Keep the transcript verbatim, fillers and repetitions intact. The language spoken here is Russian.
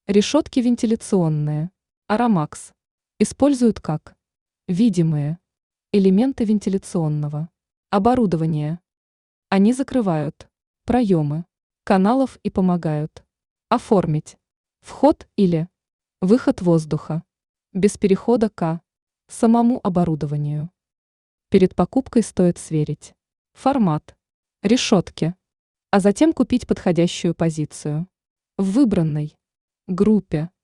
Решетки вентиляционные. Арамакс. Используют как видимые элементы вентиляционного оборудования. Они закрывают проемы каналов и помогают оформить вход или выход воздуха без перехода к самому оборудованию. Перед покупкой стоит сверить формат решетки, а затем купить подходящую позицию в выбранной группе.